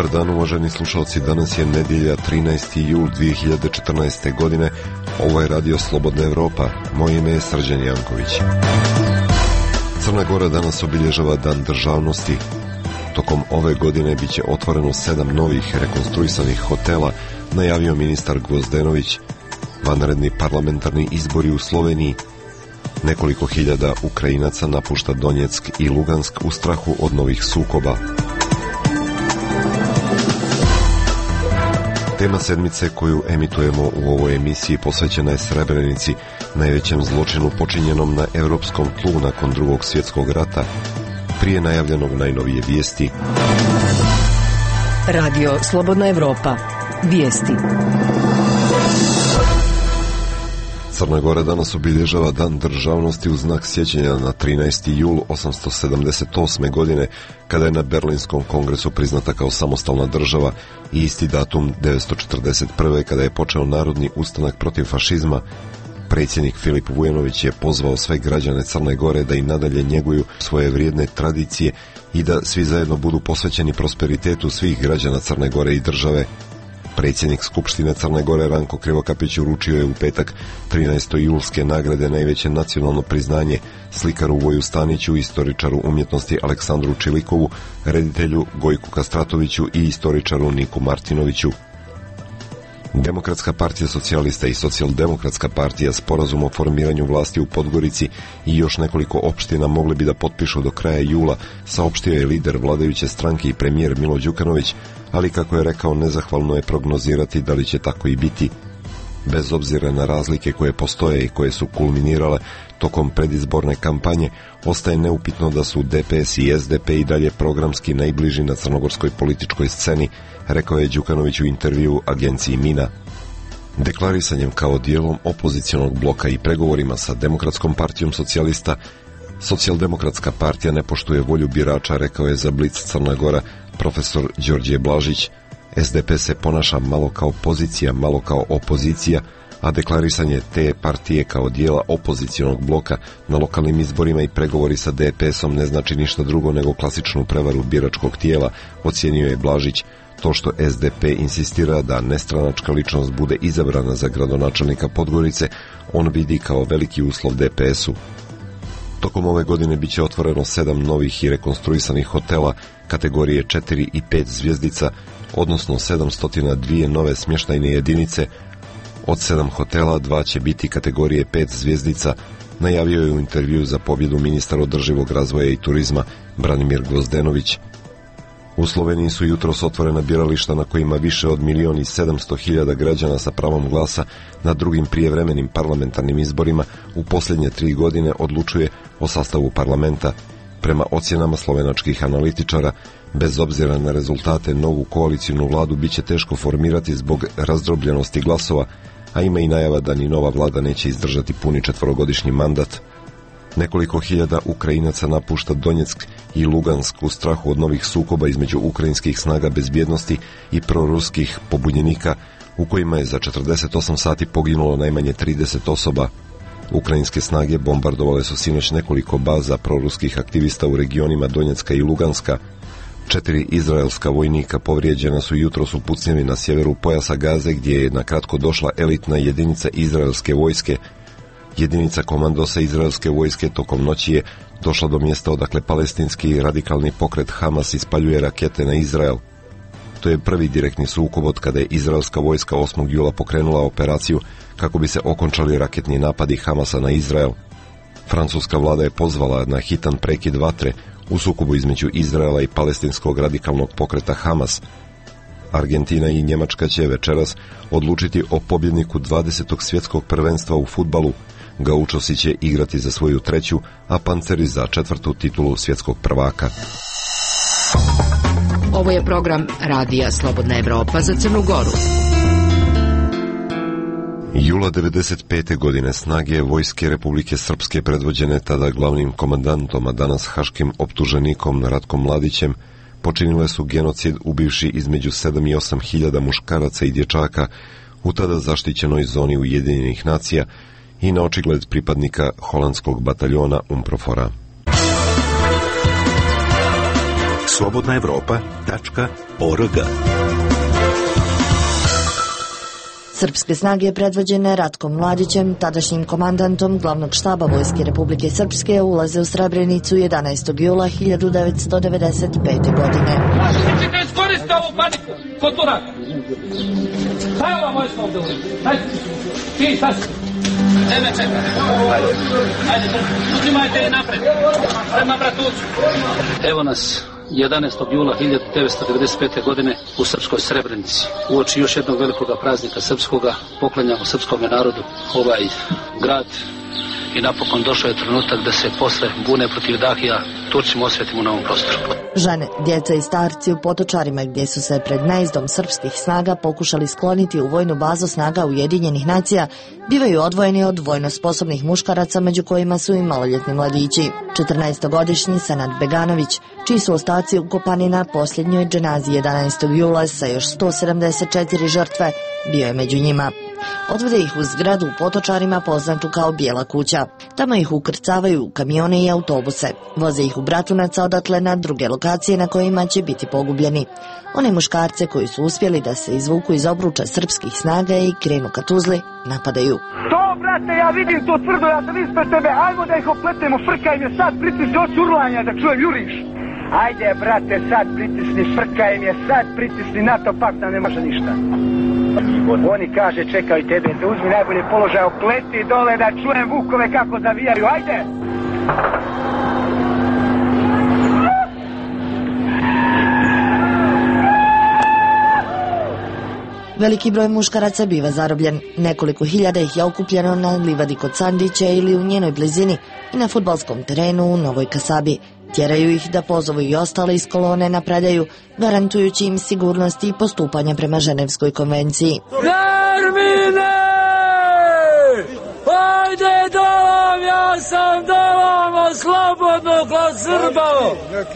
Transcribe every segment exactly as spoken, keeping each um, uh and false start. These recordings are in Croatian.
Dobar dan, uvaženi slušalci, danas je nedjelja trinaesti jul dvije hiljade četrnaeste. godine. Ovo je Radio Slobodna Evropa. Moje ime je Srđan Janković. Crna Gora danas obilježava Dan državnosti. Tokom ove godine bit će otvoreno sedam novih rekonstruisanih hotela, najavio ministar Gvozdenović. Vanredni parlamentarni izbori u Sloveniji. Nekoliko hiljada Ukrajinaca napušta Donjeck i Lugansk u strahu od novih sukoba. Tema sedmice koju emitujemo u ovoj emisiji posvećena je Srebrenici, najvećem zločinu počinjenom na europskom tlu nakon drugog svjetskog rata. Prije najavljenog najnovije vijesti. Radio Slobodna Evropa. Vijesti. Crna Gora danas obilježava Dan državnosti u znak sjećanja na trinaesti jul osamsto sedamdeset osme. godine, kada je na Berlinskom kongresu priznata kao samostalna država, i isti datum devetsto četrdeset prve. kada je počeo narodni ustanak protiv fašizma. Predsjednik Filip Vujanović je pozvao sve građane Crne Gore da i nadalje njeguju svoje vrijedne tradicije i da svi zajedno budu posvećeni prosperitetu svih građana Crne Gore i države. Predsjednik Skupštine Crne Gore Ranko Krivokapić uručio je u petak trinaesto julske nagrade, najveće nacionalno priznanje, slikaru Voju Staniću, istoričaru umjetnosti Aleksandru Čilikovu, reditelju Gojku Kastratoviću i istoričaru Niku Martinoviću. Demokratska partija socijalista i socijaldemokratska partija sporazum o formiranju vlasti u Podgorici i još nekoliko opština mogli bi da potpišu do kraja jula, saopštio je lider vladajuće stranke i premijer Milo Đukanović, ali kako je rekao, nezahvalno je prognozirati da li će tako i biti. Bez obzira na razlike koje postoje i koje su kulminirale tokom predizborne kampanje, ostaje neupitno da su D P S i S D P i dalje programski najbliži na crnogorskoj političkoj sceni, rekao je Đukanović u intervju agenciji Mina. Deklarisanjem kao dijelom opozicionog bloka i pregovorima sa Demokratskom partijom socijalista, Socijaldemokratska partija ne poštuje volju birača, rekao je za Blic Crna Gora profesor Đorđe Blažić. S D P se ponaša malo kao pozicija, malo kao opozicija, a deklarisanje te partije kao dijela opozicionog bloka na lokalnim izborima i pregovori sa D P S-om ne znači ništa drugo nego klasičnu prevaru biračkog tijela, ocijenio je Blažić. To što S D P insistira da nestranačka ličnost bude izabrana za gradonačelnika Podgorice, on vidi kao veliki uslov D P S-u. Tokom ove godine bit će otvoreno sedam novih i rekonstruisanih hotela kategorije četiri i pet zvjezdica, odnosno sedamsto dva nove smještajne jedinice. Od sedam hotela dva će biti kategorije pet zvjezdica, najavio je u intervju za pobjedu ministar održivog razvoja i turizma Branimir Gvozdenović. U Sloveniji su jutros otvorena birališta na kojima više od milion i sedamsto hiljada građana sa pravom glasa na drugim prijevremenim parlamentarnim izborima u posljednje tri godine odlučuje o sastavu parlamenta. Prema ocjenama slovenačkih analitičara, bez obzira na rezultate, novu koalicijnu vladu bit će teško formirati zbog razdrobljenosti glasova, a ima i najava da ni nova vlada neće izdržati puni četvorogodišnji mandat. Nekoliko hiljada Ukrajinaca napušta Donjeck i Lugansk u strahu od novih sukoba između ukrajinskih snaga bezbjednosti i proruskih pobunjenika, u kojima je za četrdeset osam sati poginulo najmanje trideset osoba. Ukrajinske snage bombardovale su sinoć nekoliko baza proruskih aktivista u regionima Donjecka i Luganska. Četiri izraelska vojnika povrijeđena su jutros u pucnjavi na sjeveru pojasa Gaze, gdje je na kratko došla elitna jedinica izraelske vojske. Jedinica komandosa izraelske vojske tokom noći je došla do mjesta odakle palestinski radikalni pokret Hamas ispaljuje rakete na Izrael. To je prvi direktni sukob od kada je izraelska vojska osmog jula pokrenula operaciju kako bi se okončali raketni napadi Hamasa na Izrael. Francuska vlada je pozvala na hitan prekid vatre u sukobu između Izraela i palestinskog radikalnog pokreta Hamas. Argentina i Njemačka će večeras odlučiti o pobjedniku dvadesetog svjetskog prvenstva u fudbalu. Gaučosi će igrati za svoju treću, a Panceri za četvrtu titulu svjetskog prvaka. Ovo je program Radija Slobodna Evropa za Crnu Goru. Jula devedeset pete. godine snage vojske Republike Srpske predvođene tada glavnim komandantom, a danas haškim optuženikom Ratkom Mladićem, počinile su genocid ubivši između sedam i osam hiljada muškaraca i dječaka u tada zaštićenoj zoni Ujedinjenih nacija i na očigled pripadnika holandskog bataljona Umprofora. slobodna evropa tačka org. Srpske snage predvođene Ratkom Mladićem, tadašnjim komandantom glavnog štaba Vojske Republike Srpske, ulaze u Srebrenicu jedanaestog jula hiljadu devetsto devedeset pete. godine. Možete iskoristiti ovu paniku kod Turaka. Šta je ova vojska ovdje uvijek? Dajte ti, šta si? Tebe čekaj. Ajde, ajde, uzimajte je napred. Prema Bratucu. Evo nas. jedanaestog jula hiljadu devetsto devedeset pete. godine u srpskoj Srebrenici. Uoči još jednog velikog praznika srpskoga poklanjamo srpskom narodu ovaj grad i napokon došao je trenutak da se posle bune protiv Dahija Turcima osvetimo na ovom prostoru. Žene, djeca i starci u Potočarima, gdje su se pred najezdom srpskih snaga pokušali skloniti u vojnu bazu snaga Ujedinjenih nacija, bivaju odvojeni od vojno sposobnih muškaraca, među kojima su i maloljetni mladići. četrnaestogodišnji Senad Beganović, čiji su ostaci ukopani na posljednjoj dženazi jedanaestog jula sa još sto sedamdeset četiri žrtve, bio je među njima. Odvode ih u zgradu u Potočarima poznatu kao Bijela kuća. Tamo ih ukrcavaju u kamione i autobuse. Voze ih u Bratunac, odatle na druge lokacije na kojima će biti pogubljeni. One muškarce koji su uspjeli da se izvuku iz obruča srpskih snaga i krenu ka Tuzli, napadaju. To, brate, ja vidim to tvrdo, ja sam ispred tebe, ajmo da ih opletemo, frkaj me sad, pritisni od urlanja da čujem, juriš. Ajde, brate, sad pritisni, frkaj me sad, pritisni, NATO pak da ne može ništa. Oni kaže, čekaj tebe, da uzmi najbolje položaj, opleti dole da čujem vukove kako zavijaju, ajde! Veliki broj muškaraca biva zarobljen. Nekoliko hiljada ih je okupljeno na livadi kod Sandića ili u njenoj blizini i na fudbalskom terenu u Novoj Kasabi. Tjeraju ih da pozovu i ostale iz kolone na predaju, garantujući im sigurnost i postupanja prema Ženevskoj konvenciji. Termine! Ajde dolam, ja sam dolam, slobodno kao Srbo!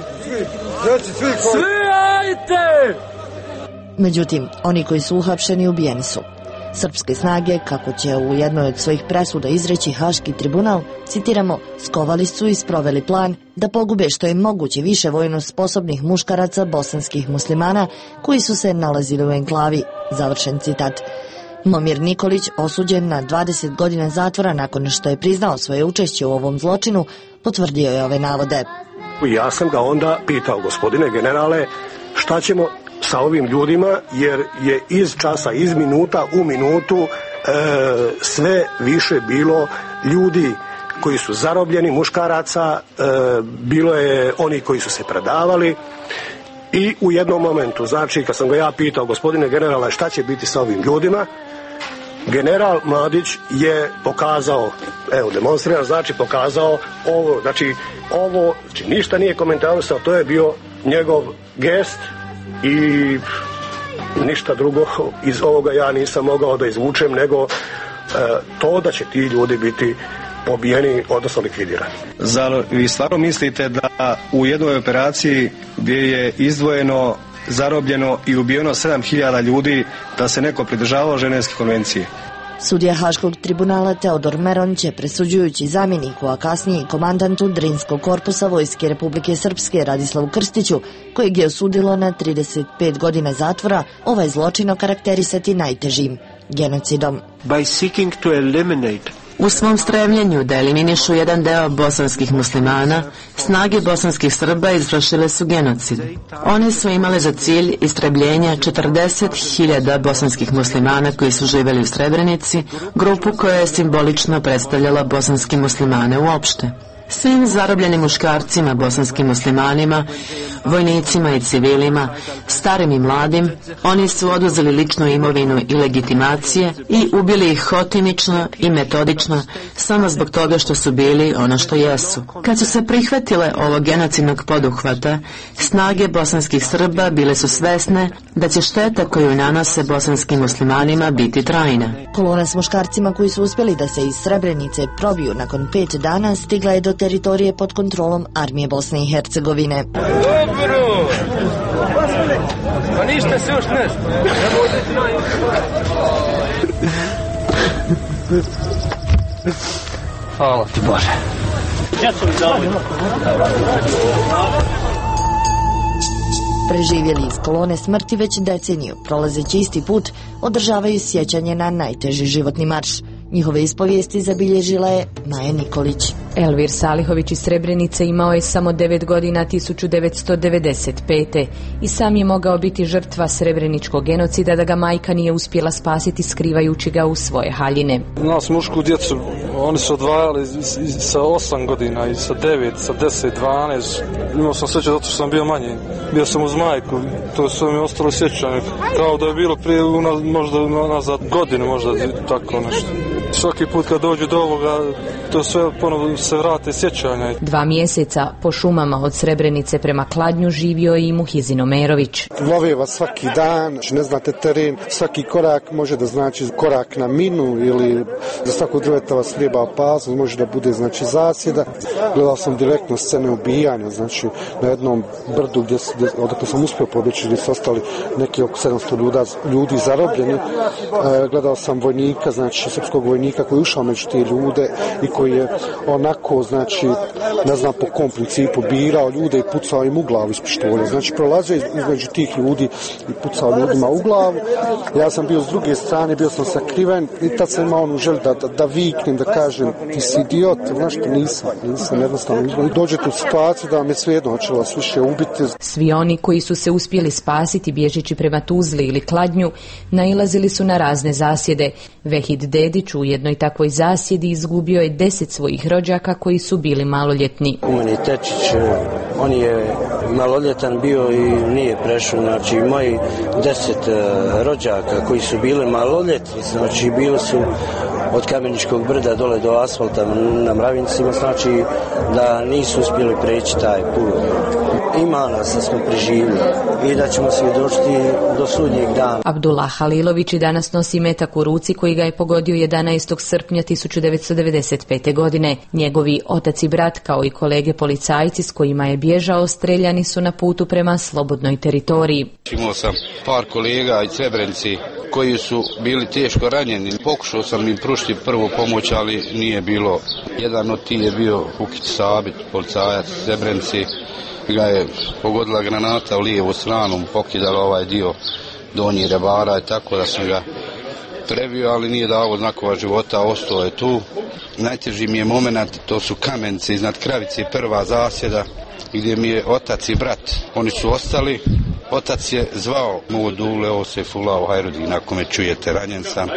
Svi ajte! Međutim, oni koji su uhapšeni ubijeni su. Srpske snage, kako će u jednoj od svojih presuda izreći Haški tribunal, citiramo, skovali su i sproveli plan da pogube što je moguće više vojno sposobnih muškaraca bosanskih muslimana koji su se nalazili u enklavi, završen citat. Momir Nikolić, osuđen na dvadeset godina zatvora nakon što je priznao svoje učešće u ovom zločinu, potvrdio je ove navode. Ja sam ga onda pitao, gospodine generale, šta ćemo sa ovim ljudima, jer je iz časa, iz minuta u minutu e, sve više bilo ljudi koji su zarobljeni, muškaraca, e, bilo je oni koji su se predavali i u jednom momentu, znači kad sam ga ja pitao, gospodine generale, šta će biti sa ovim ljudima, general Mladić je pokazao, evo demonstriran, znači pokazao ovo, znači ovo, znači ništa nije komentarisao, to je bio njegov gest i ništa drugo iz ovoga ja nisam mogao da izvučem nego e, to da će ti ljudi biti pobijeni, odnosno likvidirani. Zar vi stvarno mislite da u jednoj operaciji gdje je izdvojeno, zarobljeno i ubijeno sedam hiljada ljudi da se neko pridržavao Ženevske konvencije? Sudija Haškog tribunala Teodor Meron će, presuđujući zamjeniku, a kasnije i komandantu Drinskog korpusa Vojske Republike Srpske Radislavu Krstiću, kojeg je osudilo na trideset pet godina zatvora, ovaj zločin okarakterisati najtežim genocidom. By seeking to eliminate U svom stremljenju da eliminišu jedan deo bosanskih muslimana, snage bosanskih Srba izvršile su genocid. One su imale za cilj istrebljenja četrdeset hiljada bosanskih muslimana koji su živjeli u Srebrenici, grupu koja je simbolično predstavljala bosanske muslimane uopšte. Svim zarobljenim muškarcima, bosanskim muslimanima, vojnicima i civilima, starim i mladim, oni su oduzeli ličnu imovinu i legitimacije i ubili ih hotimično i metodično samo zbog toga što su bili ono što jesu. Kad su se prihvatile ovog genocidnog poduhvata, snage bosanskih Srba bile su svesne da će šteta koju nanose bosanskim muslimanima biti trajna. Kolona s muškarcima koji su uspjeli da se iz Srebrenice probiju nakon pet dana stigla je do teritorije pod kontrolom armije Bosne i Hercegovine. Dobro! Pa ništa se još ne Hvala ti Bože. Ja sam Preživjeli iz kolone smrti već deceniju, prolazeći isti put, održavaju sjećanje na najteži životni marš. Njihove ispovijesti zabilježila je Maja Nikolić. Elvir Salihović iz Srebrenice imao je samo devet godina tisuću devetsto devedeset pete i sam je mogao biti žrtva srebreničkog genocida da ga majka nije uspjela spasiti skrivajući ga u svoje haljine. Nas mušku djecu, oni su odvajali sa osam godina i sa devet, sa deset, dvanaest. Imao sam sreće zato što sam bio manji. Bio sam uz majku, to su mi ostalo sjećanje. Kao da je bilo prije možda nazad godinu, možda tako nešto. Svaki put kad dođu do ovoga, to sve ponovo se vrate sjećanja. Dva mjeseca po šumama od Srebrenice prema Kladnju živio je i Muhizin Omerović. Love vas svaki dan, ne znate teren, svaki korak može da znači korak na minu ili za svakog drveta vas treba opasnost, može da bude znači zasjeda. Gledao sam direktno scene ubijanja, znači na jednom brdu gdje, gdje odakle sam uspio pobjeći gdje su ostali neki oko sedamsto ljuda, ljudi zarobljeni. E, gledao sam vojnika, znači srpskog vojnika koji je ušao među te ljude i koji je onako, znači, ne znam po kom principu, birao ljude i pucao im u glavu iz pištolja. Znači, prolazio između tih ljudi i pucao ljudima u glavu. Ja sam bio s druge strane, bio sam sakriven i tad sam imao onu želju da, da, da viknem, da kažem, ti si idiot, znaš što nisam, nisam jednostavno. Dođete u situaciju da vam je svejedno hoćelo vas više ubiti. Svi oni koji su se uspjeli spasiti bježeći prema Tuzli ili Kladnju, nailazili su na razne zasjede. Vehid Dedić u jednoj takvoj zasjedi izgubio je deset svojih rođaka koji su bili maloljetni. Umeni Tečić, on je maloljetan bio i nije prešao, znači moji deset rođaka koji su bili maloljetni, znači bili su od Kameničkog brda dole do asfalta na Mravincima, znači da nisu uspjeli preći taj put. Ima nas da smo preživjeli i da ćemo svjedočiti do sudnjeg dana. Abdullah Halilović i danas nosi metak u ruci koji ga je pogodio jedanaestog srpnja tisuću devetsto devedeset pete. godine. Njegovi otac i brat kao i kolege policajci s kojima je bježao streljani su na putu prema slobodnoj teritoriji. Imao sam par kolega iz Srebrenice koji su bili teško ranjeni. Pokušao sam im pružiti prvu pomoć, ali nije bilo. Jedan od tih je bio Hukić Sabit, policajac iz Srebrenice. Ga je pogodila granata u lijevu stranu, pokidala ovaj dio donji rebara i tako da sam ga prebio, ali nije dao znakova života, ostao je tu. Najteži mi je moment, to su Kamenice iznad Kravice, prva zasjeda gdje mi je otac i brat. Oni su ostali, otac je zvao mogu Dule, ovo se fulao Hajrudin, ako me čujete, ranjen sam.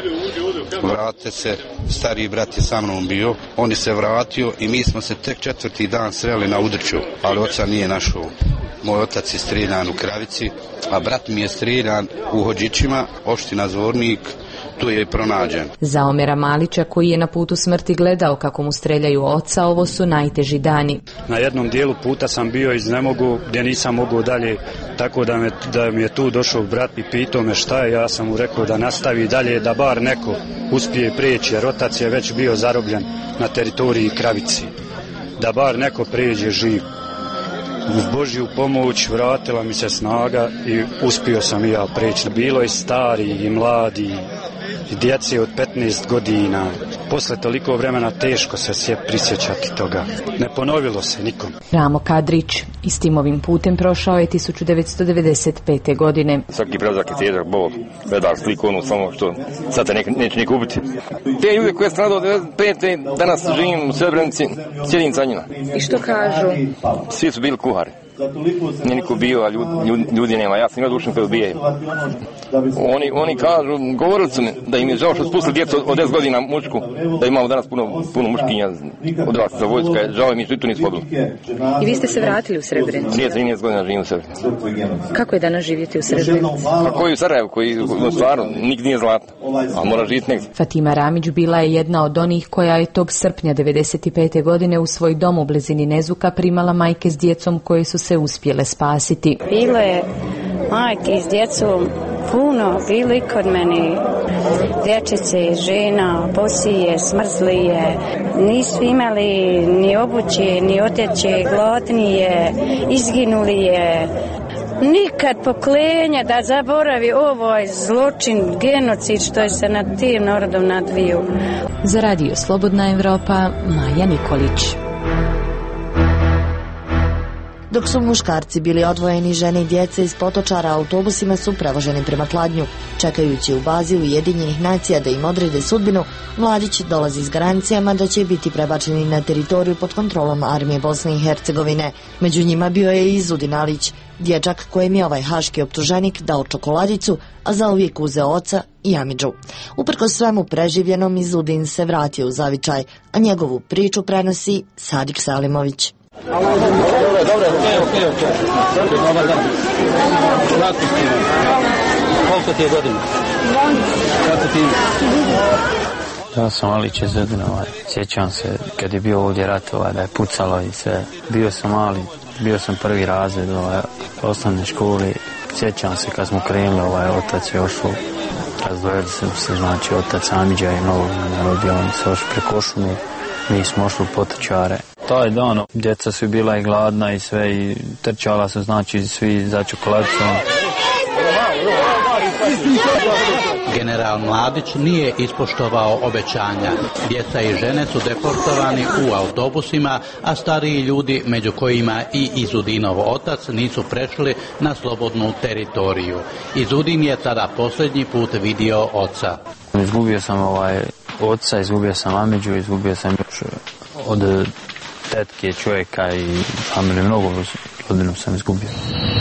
Vrate se, stariji brat je sa mnom bio, on je se vratio i mi smo se tek četvrti dan sreli na Udrću, ali oca nije našao. Moj otac je streljan u Kravici, a brat mi je streljan u Hodžićima, opština Zvornik, tu je i pronađen. Za Omera Malića koji je na putu smrti gledao kako mu streljaju oca, ovo su najteži dani. Na jednom dijelu puta sam bio iz Nemogu gdje nisam mogao dalje, tako da, me, da mi je tu došao brat i pitao me šta je, ja sam mu rekao da nastavi dalje, da bar neko uspije prijeći, jer otac je već bio zarobljen na teritoriji Kravici. Da bar neko prijeđe živ. Uz Božju pomoć vratila mi se snaga i uspio sam i ja preći. Bilo je stari i mladi, i djece od petnaest godina. Posle toliko vremena teško se sve prisjećati toga. Ne ponovilo se nikom. Ramo Kadrić istim ovim putem prošao je tisuću devetsto devedeset pete. godine. Svaki prelazak je težak bol. Gledaš sliku onu samo što sad te ne, neće niko ubiti. Te ljude koje sam nadao devedeset pete. danas živim u Srebrenici, sjedim sa njima. I što kažu? Svi su bili kuhari. Nije niko bio, a ljudi, ljudi, ljudi nema. Ja sam imao dušan kad ubijaju. Oni, oni kažu, govorili su mi da im je žao što spustili djecu od deset godina mušku, da imamo danas puno, puno muškinja odrasli za vojska. Žao im je što i tu nisu pobili. I vi ste se vratili u Srebrenicu? trideset trinaest godina živim u Srebrenici. Kako je danas živjeti u Srebrenici? Pa koji u Sarajevu, koji u stvaru nigdje nije zlatno, a mora živjeti negdje. Fatima Ramić bila je jedna od onih koja je tog srpnja devedeset pete. godine u svoj dom u blizini Nezuka primala majke s djecom koje su se uspjele spasiti. Bilo je majke s djecom puno, bili kod meni dječice, žena, posije, smrzlije, nisu imali ni obuće, ni odjeće, gladni je, izginuli je. Nikad poklenja da zaboravi ovaj zločin, genocid što je se nad tim narodom nadvio. Za Radio Slobodna Evropa, Maja Nikolić. Dok su muškarci bili odvojeni, žene i djece iz Potočara autobusima su prevoženi prema Kladnju. Čekajući u bazi Ujedinjenih nacija da im odrede sudbinu, mladić dolazi s garancijama da će biti prebačeni na teritoriju pod kontrolom armije Bosne i Hercegovine. Među njima bio je i Izudin Alić, dječak kojem je ovaj haški optuženik dao čokoladicu, a zauvijek uzeo oca i amidžu. Uprkos svemu preživljenom, Izudin se vratio u zavičaj, a njegovu priču prenosi Sadik Salimović. Dobre, dobre, okej, okej, okej. Dobar dan. Kako ti je? Koliko ti je godina? Kako ti je? Ja sam Alić Izudin, ovaj. Sjećam se kad je bio ovdje rat, ovaj, da je pucalo i sve. Bio sam mali, bio sam prvi razred ovaj, osnovne škole. Sjećam se kad smo krenuli, ovaj, otac je ošao, razdvojili se, se znači otac Amidža i novog narodio, oni se ošli preko šume, mi smo ošli u Potočare. Taj dan, djeca su bila i gladna i sve i trčala su, znači svi za čokoladicom. General Mladić nije ispoštovao obećanja. Djeca i žene su deportovani u autobusima, a stariji ljudi, među kojima i Izudinov otac, nisu prešli na slobodnu teritoriju. Izudin je tada posljednji put vidio oca. Izgubio sam ovaj oca, izgubio sam amidžu, izgubio sam još od tetke čovjeka i familije, mnogo rodinu sam izgubio.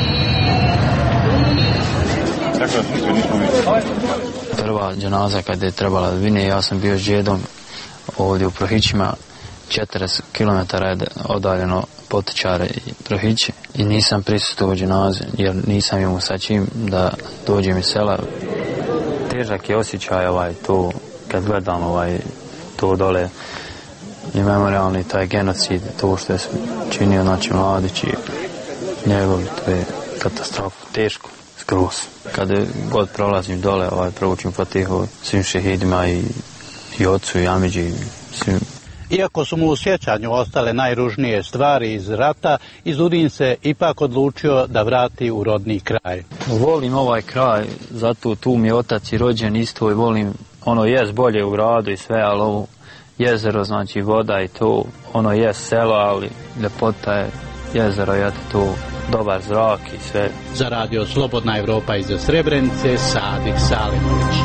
Prva dženaza kad je trebala da vine, ja sam bio s džedom ovdje u Prohićima, četrdeset kilometara je odaljeno Potočare i Prohiće i nisam prisustvovao dženazi jer nisam imao sa čim da dođem iz sela. Težak je osjećaj ovaj, to kad gledam ovaj, to dole i memorialni taj genocid, to što je činio znači Mladić i njegov, to je katastrofa, teško. Skroz. Kada god prolazim dole, ovaj, proučim Fatihu svim šehidima i, i ocu i amidži i svim. Iako su mu u sjećanju ostale najružnije stvari iz rata, Izudin se ipak odlučio da vrati u rodni kraj. Volim ovaj kraj, zato tu mi je otac i rođen isto i volim, ono jest bolje u gradu i sve, ali ovo jezero, znači voda i to, ono jest selo, ali ljepota je jezero, je to dobar zrak i sve. Za radio Slobodna Evropa iz Srebrenice, Sadik Salimović.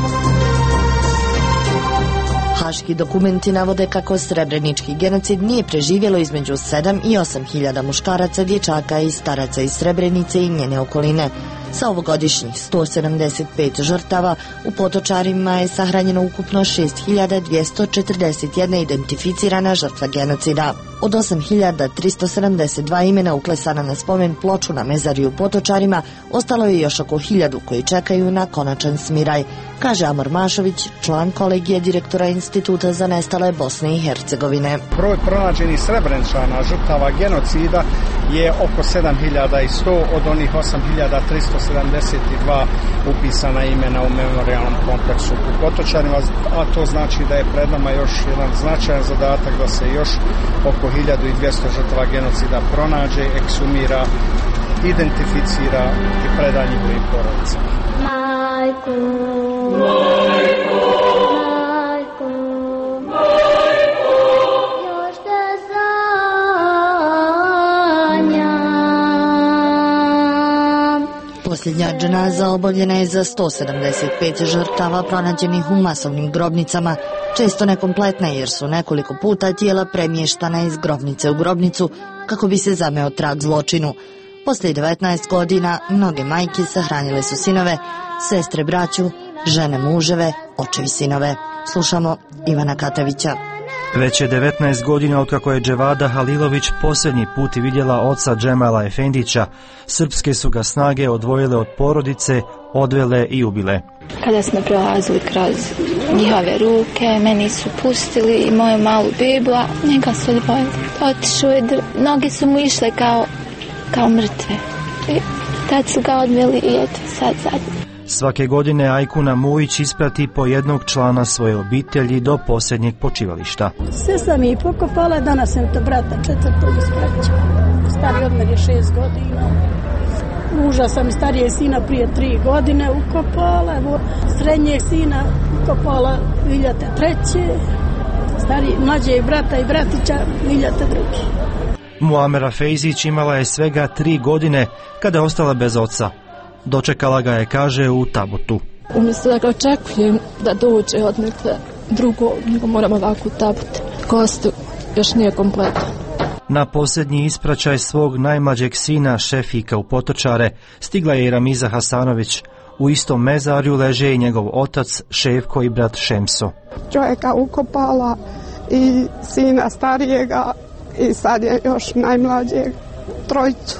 Haški dokumenti navode kako srebrenički genocid nije preživjelo između sedam i osam hiljada muškaraca, dječaka i staraca iz Srebrenice i njene okoline. Sa ovogodišnjih sto sedamdeset pet žrtava u Potočarima je sahranjeno ukupno šest hiljada dvjesto četrdeset jedna identificirana žrtva genocida. Od osam hiljada tristo sedamdeset dva imena uklesana na spomen ploču na mezariju u Potočarima, ostalo je još oko hiljadu koji čekaju na konačan smiraj, kaže Amor Mašović, član kolegije direktora Instituta za nestale Bosne i Hercegovine. Broj pronađenih Srebreničana žrtava genocida je oko sedam hiljada sto, od onih osam hiljada tristo sedamdeset dva upisana imena u memorijalnom kompleksu u Potočarima, a to znači da je pred nama još jedan značajan zadatak da se još oko hiljadu dvjesto žrtava genocida pronađe, ekshumira, identificira i preda njihovim porodicama. Majku, majku, majku, majku, još te sanjam. Posljednja dženaza obavljena je za sto sedamdeset pet žrtava pronađenih u masovnim grobnicama, često nekompletna jer su nekoliko puta tijela premještana iz grobnice u grobnicu kako bi se zameo trag zločinu. Poslije devetnaest godina mnoge majke sahranile su sinove, sestre braću, žene muževe, očevi sinove. Slušamo Ivana Katavića. Već je devetnaest godina otkako je Dževada Halilović posljednji put vidjela oca Džemala Efendića. Srpske su ga snage odvojile od porodice, odvele i ubile. Kada smo prolazili kroz njihove ruke, meni su pustili i moju malu bebu, a njega su odvojili. Otišao je, noge su mu išle kao, kao mrtve. I tad su ga odveli i eto sad zadnje. Svake godine Ajkuna Mujić isprati po jednog člana svoje obitelji do posljednjeg počivališta. Sve sam i pokopala, danas sam to brata četvrtog ispraćao. Stari od mene šest godina. Muža sam i starije sina prije tri godine ukopala, evo, srednjeg sina ukopala hiljade treće, stari mlađe brata i bratića hiljade drugi. Muamera Fejzić imala je svega tri godine kada je ostala bez oca. Dočekala ga je, kaže, u tabutu. Umjesto da ga očekujem da dođe odnekle drugo, nego moram ovako u tabut. Kostu još nije kompletan. Na posljednji ispraćaj svog najmlađeg sina Šefika u Potočare stigla je i Ramiza Hasanović. U istom mezarju leže i njegov otac Šefko i brat Šemso. Čovjeka ukopala i sina starijega i sad je još najmlađeg trojicu.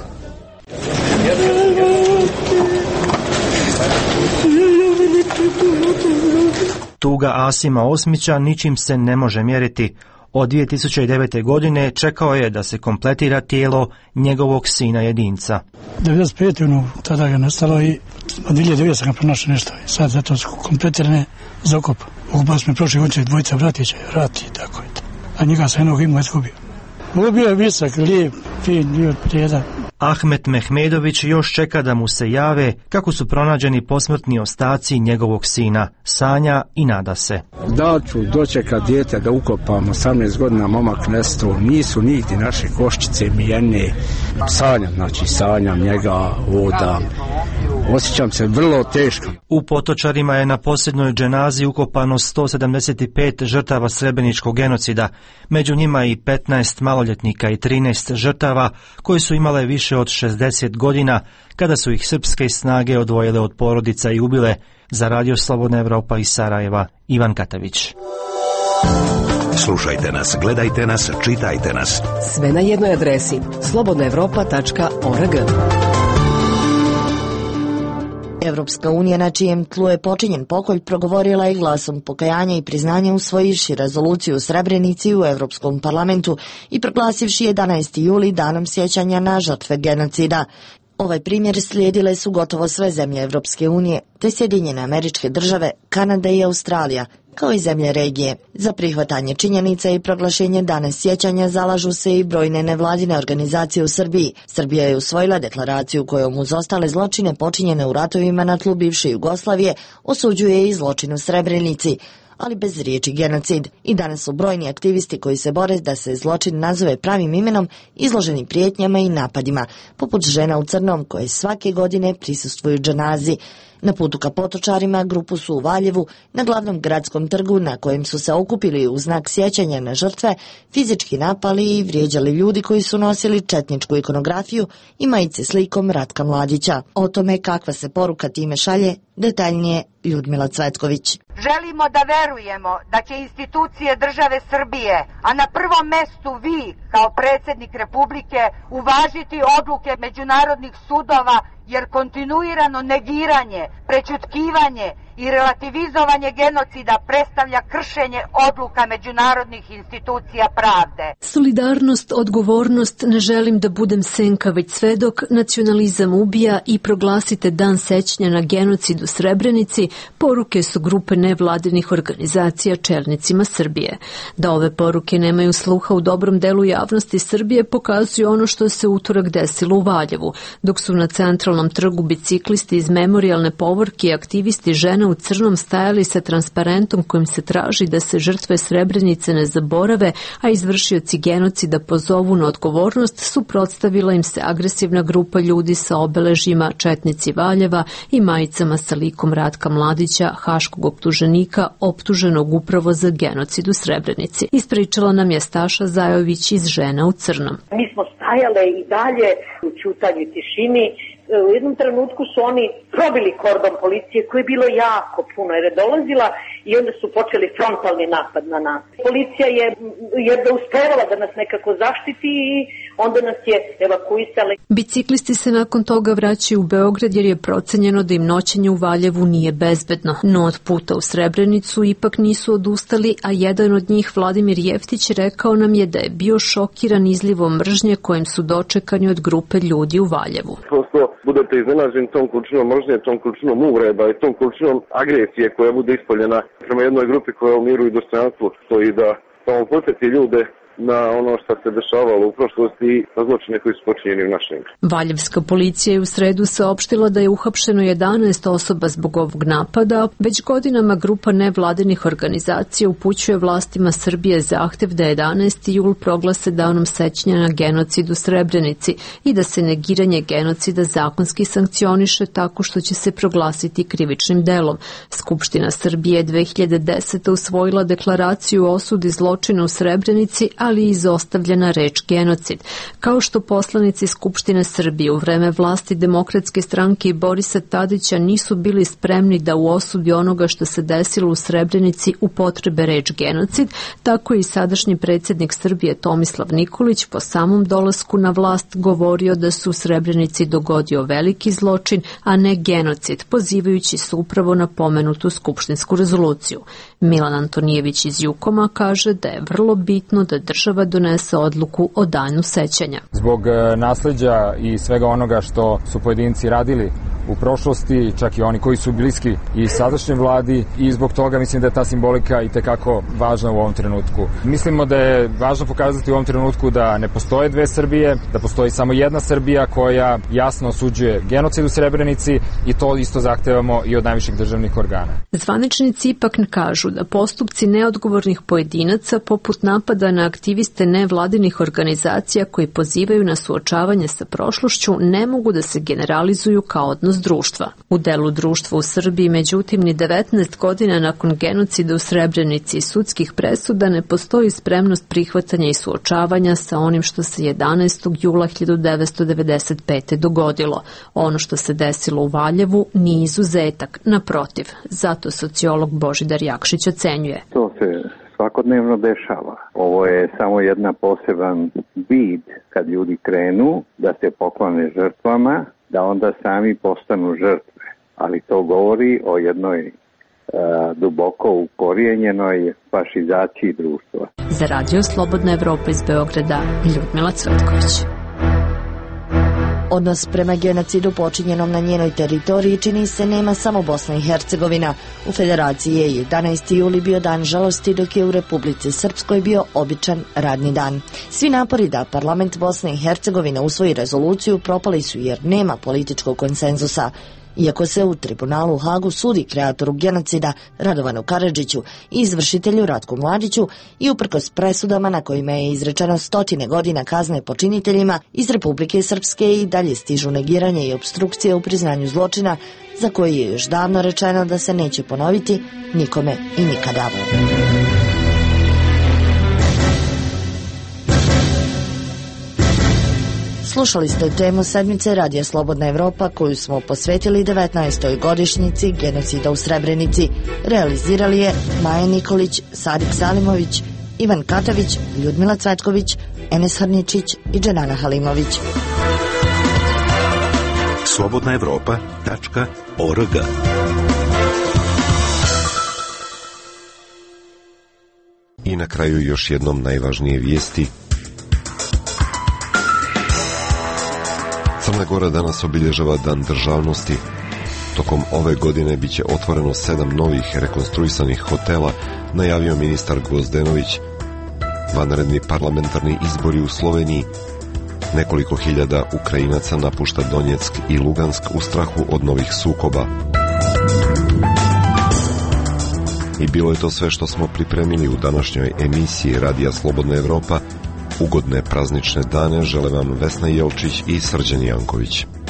Tuga Asima Osmića ničim se ne može mjeriti. Od dvije tisuće devete. godine čekao je da se kompletira tijelo njegovog sina jedinca. devedeset pete. ono, tada ga nestalo i od dvije hiljade devete. sam ga pronašao nešto. I sad zato su kompletirane za okop. Okupali smo prošle godine dvojica bratića, rati i tako je. A njega sam jednog imao izgubio. Ovo bio je visak, lijep, fin, bio prijedan. Ahmet Mehmedović još čeka da mu se jave kako su pronađeni posmrtni ostaci njegovog sina. Sanja i nada se. Da ću dočeka dijete da ukopam, osamnaest godina momak nestao, nisu niti naše koščice mijene. Sanjam, znači sanjam njega, vodam. Osjećam se vrlo teško. U Potočarima je na posljednjoj dženazi ukopano sto sedamdeset pet žrtava srebreničkog genocida, među njima i petnaest maloljetnika i trinaest žrtava koji su imale više od šezdeset godina kada su ih srpske snage odvojile od porodica i ubile. Za Radio Slobodna Evropa iz Sarajeva, Ivan Katavić. Slušajte nas, gledajte nas, čitajte nas. Sve na jednoj adresi slobodna evropa tačka org. Evropska unija, na čijem tlu je počinjen pokolj, progovorila je glasom pokajanja i priznanja usvojivši rezoluciju u Srebrenici u Evropskom parlamentu i proglasivši jedanaesti juli danom sjećanja na žrtve genocida. Ovaj primjer slijedile su gotovo sve zemlje Evropske unije, te Sjedinjene Američke Države, Kanada i Australija, kao i zemlje regije. Za prihvatanje činjenica i proglašenje dana sjećanja zalažu se i brojne nevladine organizacije u Srbiji. Srbija je usvojila deklaraciju kojom uz ostale zločine počinjene u ratovima na tlu bivše Jugoslavije osuđuje i zločin u Srebrenici, ali bez riječi genocid. I danas su brojni aktivisti koji se bore da se zločin nazove pravim imenom izloženi prijetnjama i napadima, poput žena u crnom koje svake godine prisustvuju dženazi. Na putu ka Potočarima grupu su u Valjevu, na glavnom gradskom trgu na kojem su se okupili u znak sjećanja na žrtve, fizički napali i vrijeđali ljudi koji su nosili četničku ikonografiju i majice s likom Ratka Mladića. O tome kakva se poruka time šalje, detaljnije Ljudmila Cvetković. Želimo da verujemo da će institucije države Srbije, a na prvom mestu vi kao predsjednik Republike, uvažiti odluke međunarodnih sudova, jer kontinuirano negiranje, prečutkivanje i relativizovanje genocida predstavlja kršenje odluka međunarodnih institucija pravde. Solidarnost, odgovornost, ne želim da budem senka već svedok, nacionalizam ubija i proglasite dan sećanja na genocid u Srebrenici, poruke su grupe nevladinih organizacija čelnicima Srbije. Da ove poruke nemaju sluha u dobrom delu javnosti Srbije pokazuje ono što se utorak desilo u Valjevu, dok su na centralnom trgu biciklisti iz memorijalne povorke i aktivisti žena u crnom stajali sa transparentom kojim se traži da se žrtve Srebrenice ne zaborave, a izvršioci genocida pozovu na odgovornost, suprotstavila im se agresivna grupa ljudi sa obeležjima četnici Valjeva i majicama sa likom Ratka Mladića, haškog optuženika, optuženog upravo za genocid u Srebrenici. Ispričala nam je Staša Zajović iz Žena u crnom. Mi smo stajale i dalje u ćutanju i tišini. U jednom trenutku su oni probili kordon policije koji je bilo jako puno jer je dolazila i onda su počeli frontalni napad na nas. Policija je jedva uspevala da nas nekako zaštiti i onda nas je evakuisala. Biciklisti se nakon toga vraćaju u Beograd jer je procenjeno da im noćenje u Valjevu nije bezbedno. No od puta u Srebrenicu ipak nisu odustali, a jedan od njih, Vladimir Jeftić, rekao nam je da je bio šokiran izlivom mržnje kojim su dočekani od grupe ljudi u Valjevu. Prosto budete iznenađeni tom količinom mržnje, tom količinom uvreda i tom količinom agresije koja bude ispoljena prema jednoj grupi koja u miru i dostojanstvu stoji da samo podsjeti ljude na ono što se dešavalo u prošlosti, na zločine koji su počinjeni u našem. Valjevska policija je u sredu saopštila da je uhapšeno jedanaest osoba zbog ovog napada. Već godinama grupa nevladinih organizacija upućuje vlastima Srbije zahtev da jedanaesti jul proglase danom sećanja na genocid u Srebrenici i da se negiranje genocida zakonski sankcioniše tako što će se proglasiti krivičnim delom. Skupština Srbije dve hiljade desete. usvojila deklaraciju o osudi zločina u Srebrenici, ali i izostavljena reč genocid. Kao što poslanici Skupštine Srbije u vreme vlasti Demokratske stranke i Borisa Tadića nisu bili spremni da u osudi onoga što se desilo u Srebrenici upotrebe reč genocid, tako i sadašnji predsjednik Srbije Tomislav Nikolić po samom dolasku na vlast govorio da su u Srebrenici dogodio veliki zločin, a ne genocid, pozivajući se upravo na pomenutu skupštinsku rezoluciju. Milan Antonijević iz Jukoma kaže da je vrlo bitno da država donese odluku o danu sećanja. Zbog nasleđa i svega onoga što su pojedinci radili u prošlosti, čak i oni koji su bliski i sadašnjoj vladi, i zbog toga mislim da je ta simbolika i tekako važna u ovom trenutku. Mislimo da je važno pokazati u ovom trenutku da ne postoje dve Srbije, da postoji samo jedna Srbija koja jasno osuđuje genocid u Srebrenici i to isto zahtevamo i od najviših državnih organa. Zvaničnici ipak ne kažu da postupci neodgovornih pojedinaca poput napada na aktiviste nevladinih organizacija koji pozivaju na suočavanje sa prošlošću ne mogu da se generalizuju kao odnos društva. U delu društva u Srbiji, međutim, ni devetnaest godina nakon genocida u Srebrenici i sudskih presuda ne postoji spremnost prihvatanja i suočavanja sa onim što se jedanaestog jula hiljadu devetsto devedeset pete. dogodilo. Ono što se desilo u Valjevu nije izuzetak, naprotiv. Zato sociolog Božidar Jakšić ocenjuje. To se svakodnevno dešava. Ovo je samo jedna poseban vid kad ljudi krenu da se poklone žrtvama, da onda sami postanu žrtve. Ali to govori o jednoj e, duboko ukorijenjenoj fašizaciji društva. Za Radio Slobodna Evropa iz Beograda, Ljudmila Cvetković. Odnos prema genocidu počinjenom na njenoj teritoriji čini se nema samo Bosna i Hercegovina. U Federaciji je jedanaesti juli bio dan žalosti, dok je u Republici Srpskoj bio običan radni dan. Svi napori da parlament Bosne i Hercegovine usvoji rezoluciju propali su jer nema političkog konsenzusa. Iako se u tribunalu u Hagu sudi kreatoru genocida Radovanu Karadžiću i izvršitelju Ratku Mladiću i uprkos presudama na kojima je izrečeno stotine godina kazne počiniteljima, iz Republike Srpske i dalje stižu negiranje i obstrukcije u priznanju zločina za koji je još davno rečeno da se neće ponoviti nikome i nikada. Slušali ste temu sedmice Radija Slobodna Evropa koju smo posvetili devetnaestoj godišnjici genocida u Srebrenici. Realizirali je Maja Nikolić, Sadik Salimović, Ivan Katavić, Ljudmila Cvetković, Enes Hrničić i Dženana Halimović. slobodna evropa tačka org. I na kraju još jednom najvažnije vijesti. Crna Gora danas obilježava Dan državnosti. Tokom ove godine biće otvoreno sedam novih rekonstruisanih hotela, najavio ministar Gvozdenović. Vanredni parlamentarni izbori u Sloveniji. Nekoliko hiljada Ukrajinaca napušta Donjeck i Lugansk u strahu od novih sukoba. I bilo je to sve što smo pripremili u današnjoj emisiji Radija Slobodna Evropa. Ugodne praznične dane žele vam Vesna Jelčić i Srđan Janković.